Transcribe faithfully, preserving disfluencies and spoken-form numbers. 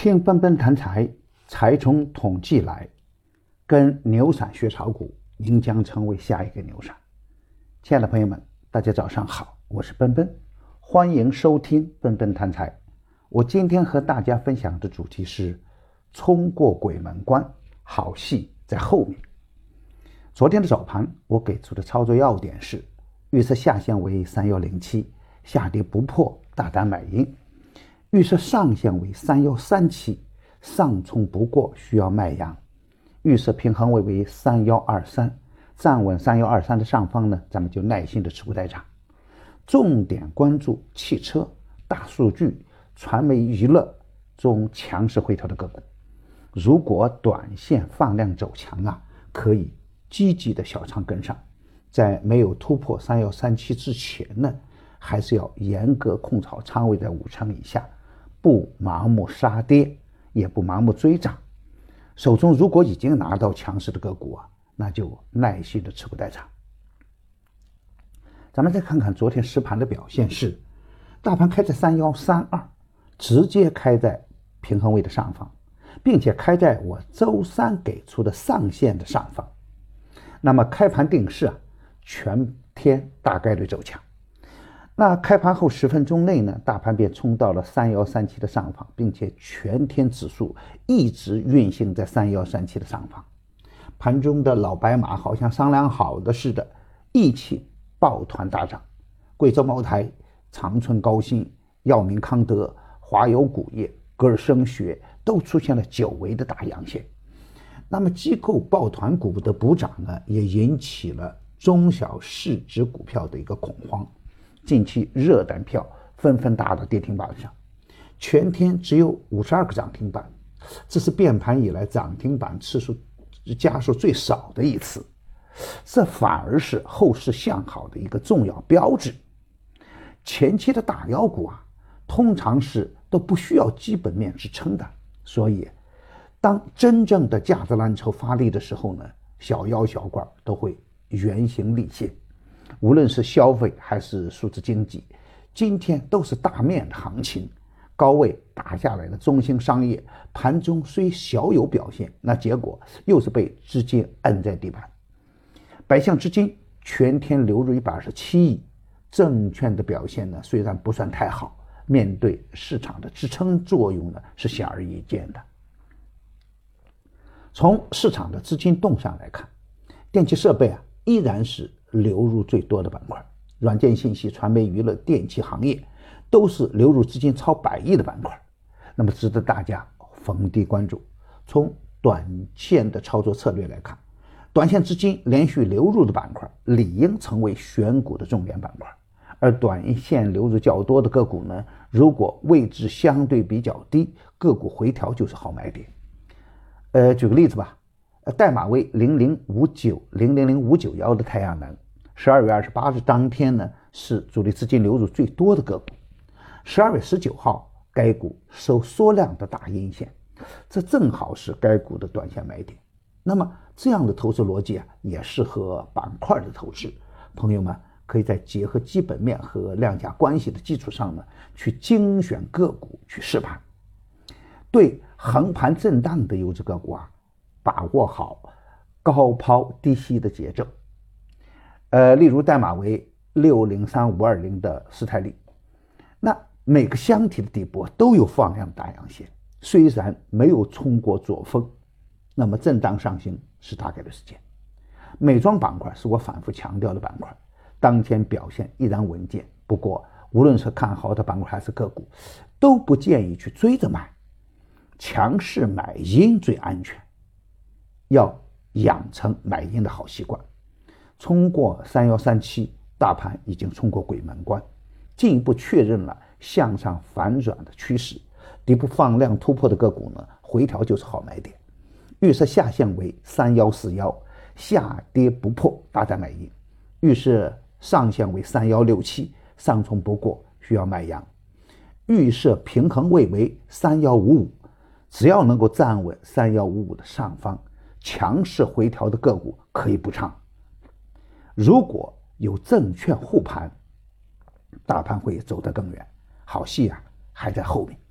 听奔奔谈财，财从统计来，跟牛散学炒股，您将成为下一个牛散。亲爱的朋友们，大家早上好，我是奔奔，欢迎收听奔奔谈财。我今天和大家分享的主题是冲过鬼门关，好戏在后面。昨天的早盘我给出的操作要点是预测下限为三一零七，下跌不破大胆买阴，预测上限为三一三七，上冲不过需要卖阳，预测平衡位为三一二三，站稳三一二三的上方呢，咱们就耐心的持股待涨。重点关注汽车、大数据、传媒娱乐中强势回调的个股。如果短线放量走强啊，可以积极的小仓跟上，在没有突破三一三七之前呢，还是要严格控好仓位在五成以下，不盲目杀跌，也不盲目追涨。手中如果已经拿到强势的个股啊，那就耐心的持股待涨。咱们再看看昨天实盘的表现是，大盘开在三一三二，直接开在平衡位的上方，并且开在我周三给出的上限的上方。那么开盘定势啊，全天大概率走强。那开盘后十分钟内呢，大盘便冲到了三一三七的上方，并且全天指数一直运行在三一三七的上方。盘中的老白马好像商量好的似的，一起抱团大涨。贵州茅台、长春高新、药明康德、华友钴业、格尔声学都出现了久违的大阳线。那么机构抱团股的补涨呢，也引起了中小市值股票的一个恐慌。近期热单票纷纷打到跌停板上，全天只有五十二个涨停板，这是变盘以来涨停板次数家数最少的一次，这反而是后市向好的一个重要标志。前期的大妖股啊，通常是都不需要基本面支撑的，所以当真正的价值蓝筹发力的时候呢，小妖小怪都会原形立现。无论是消费还是数字经济，今天都是大面的行情，高位打下来的中兴商业盘中虽小有表现，那结果又是被资金摁在地板。百项资金全天流入一百二十七亿，证券的表现呢虽然不算太好，面对市场的支撑作用呢是显而易见的。从市场的资金动向来看，电气设备啊依然是流入最多的板块，软件信息、传媒娱乐、电气行业都是流入资金超百亿的板块，那么值得大家逢低关注。从短线的操作策略来看，短线资金连续流入的板块理应成为选股的重点板块，而短线流入较多的个股呢，如果位置相对比较低，个股回调就是好买点。呃，举个例子吧，代码为零零五九零零零五九一的太阳能，十二月二十八日当天呢，是主力资金流入最多的个股。十二月十九号，该股收缩量的大阴线，这正好是该股的短线买点。那么这样的投资逻辑啊，也适合板块的投资。朋友们可以在结合基本面和量价关系的基础上呢，去精选个股去试盘。对横盘震荡的优质个股啊，把握好高抛低吸的节奏。呃，例如代码为六零三五二零的斯泰利，那每个箱体的底部都有放量大阳线，虽然没有冲过左峰，那么震荡上行是大概率事件。美妆板块是我反复强调的板块，当前表现依然稳健，不过无论是看好的板块还是个股，都不建议去追着买，强势买阴最安全，要养成买阴的好习惯。冲过三一三七，大盘已经冲过鬼门关，进一步确认了向上反转的趋势。底部放量突破的个股呢，回调就是好买点。预测下限为三一四一，下跌不破大胆买阴。预测上限为三一六七，上冲不过需要卖阳。预设平衡位为三一五五，只要能够站稳三一五五的上方，强势回调的个股可以补仓。如果有证券护盘，大盘会走得更远，好戏啊还在后面。